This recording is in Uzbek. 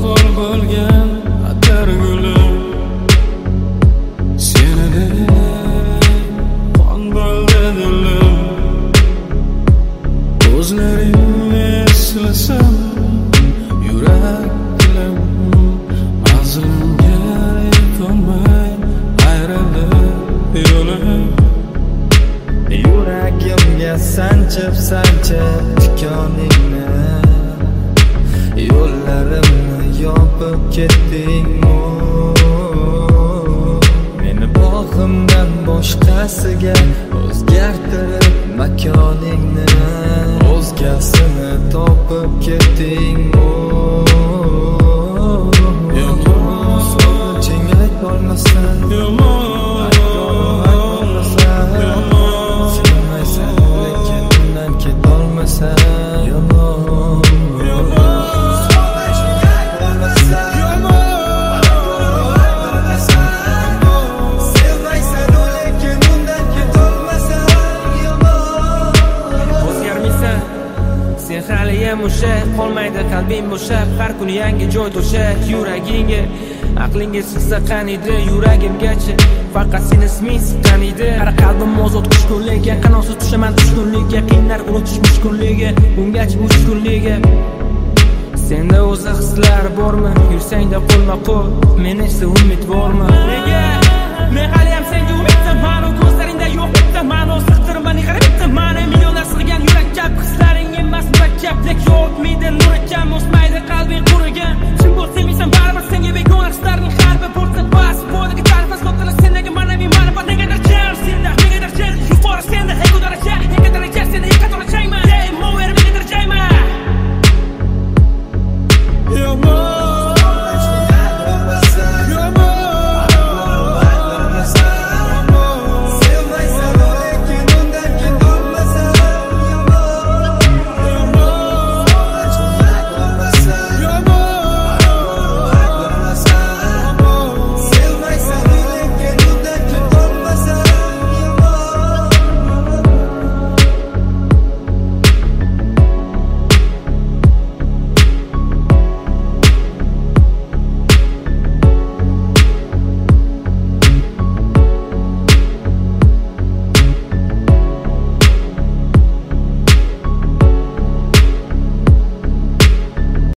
Qo'l bo'lgan atar gulim seni qon bo'ldi dilim. Ko'zlaringni eslasam yurak dilim manzilimga yetolmay ayrilib yo'lim. Yuragimga sanchib tikoningni, yo'llarimni yopib ketding. Meni bog'imdan boshqasiga o'zgartirib makoningni, o'zgasini topib ketding. Yomon so'zing aytolmasdan, haliyam o'sha, qolmaydi qalbing bo'shab, har kuni yangi joy to'shak yuragingga. Aqlingga sig'sa qaniydi yuragimgacha, faqat seni isming siqqan edi. Har qalbim ozod qushkunligiga, qanotsiz tushaman tushkunligiga, qiynar unutish mushkunligiga, bungacha mushkunligiga. Senda o'zi hislar bormi? Yursangda qo'lma qo'l, men esa umid bormi? Nega? Men haliyam senga umid